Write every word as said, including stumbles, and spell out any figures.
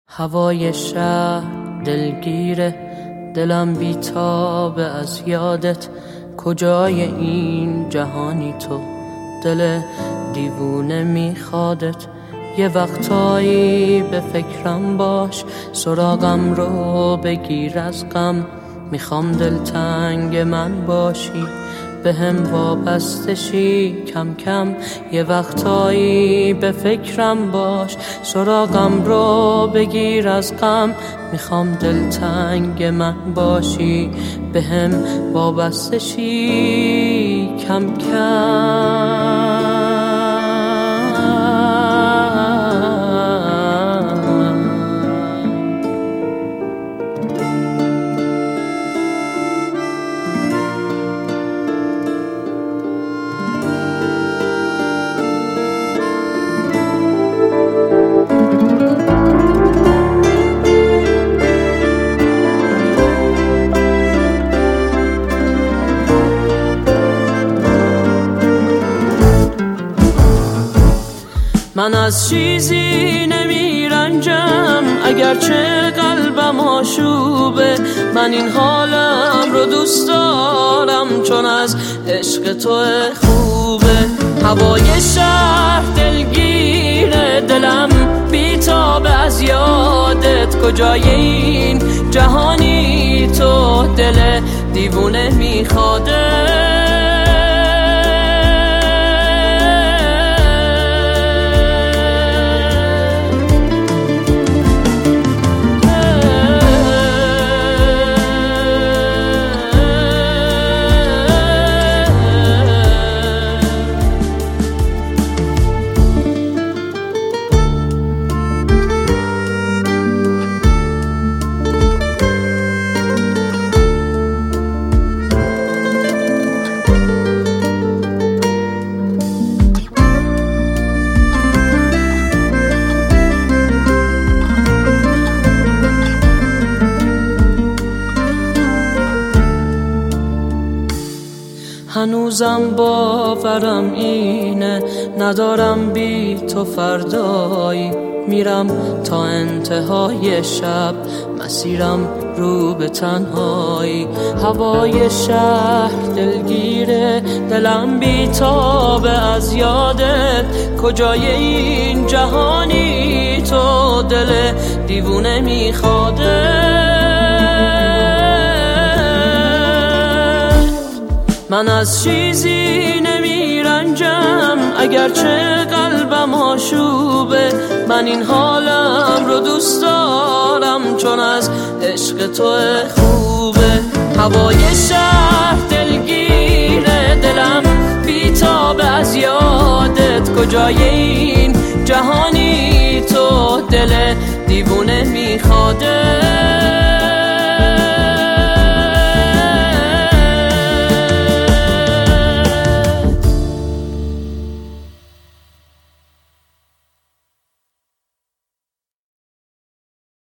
هوای شهر دلگیره، دلم بیتابه از یادت. کجای این جهانی تو، دل دیوونه میخوادت. یه وقتایی به فکرم باش، سراغم رو بگیر از غم. میخوام دلتنگ من باشی، به هم وابسته شی کم کم. یه وقتایی به فکرم باش، سراغم رو بگیر از غم. میخوام دلتنگ من باشی، به هم وابسته شی کم کم. من از چیزی نمی رنجم، اگرچه قلبم آشوبه. من این حالم رو دوست دارم، چون از عشق تو خوبه. هوای شهر دلگیره، دلم بیتابه از یادت. کجای این جهانی تو، دل دیوونه میخواده. هنوزم باورم اینه، ندارم بی تو فردایی. میرم تا انتهای شب، مسیرم رو به تنهایی. هوای شهر دلگیره، دلم بیتابه از یادت. کجای این جهانی تو، دل دیوونه میخواده. من از چیزی نمی رنجم، اگرچه قلبم آشوبه. من این حالم رو دوست دارم، چون از عشق تو خوبه. هوای شهر دلگیره، دلم بیتابه از یادت. کجای این جهانی تو، دل دیوونه میخواده.